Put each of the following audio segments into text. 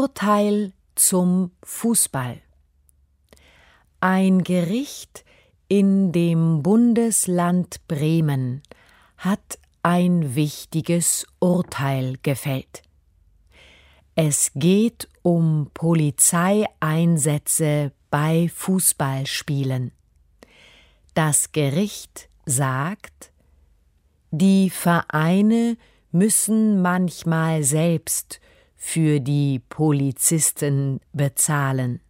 Urteil zum Fußball. Ein Gericht in dem Bundesland Bremen hat ein wichtiges Urteil gefällt. Es geht um Polizeieinsätze bei Fußballspielen. Das Gericht sagt, die Vereine müssen manchmal selbst für die Polizisten bezahlen.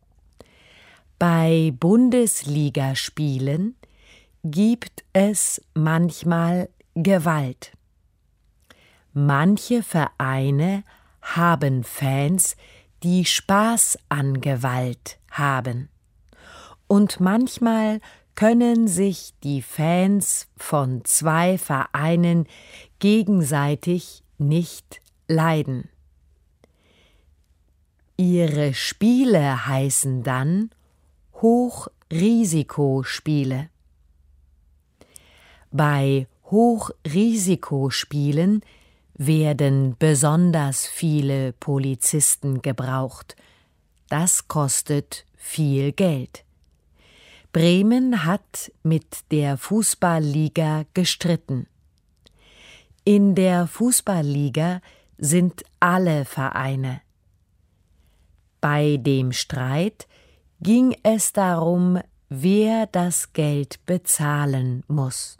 Bei Bundesligaspielen gibt es manchmal Gewalt. Manche Vereine haben Fans, die Spaß an Gewalt haben. Und manchmal können sich die Fans von zwei Vereinen gegenseitig nicht leiden. Ihre Spiele heißen dann Hochrisikospiele. Bei Hochrisikospielen werden besonders viele Polizisten gebraucht. Das kostet viel Geld. Bremen hat mit der Fußballliga gestritten. In der Fußballliga sind alle Vereine. Bei dem Streit ging es darum, wer das Geld bezahlen muss.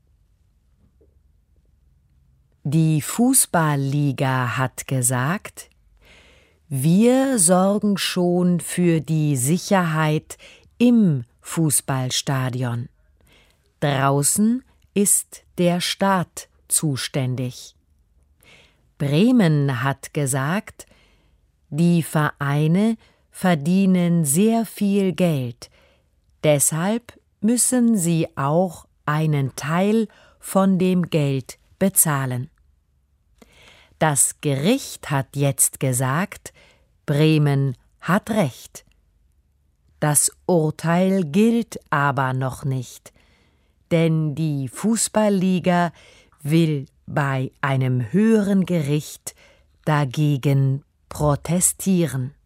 Die Fußballliga hat gesagt, wir sorgen schon für die Sicherheit im Fußballstadion. Draußen ist der Staat zuständig. Bremen hat gesagt, die Vereine verdienen sehr viel Geld, deshalb müssen sie auch einen Teil von dem Geld bezahlen. Das Gericht hat jetzt gesagt, Bremen hat recht. Das Urteil gilt aber noch nicht, denn die Fußballliga will bei einem höheren Gericht dagegen protestieren.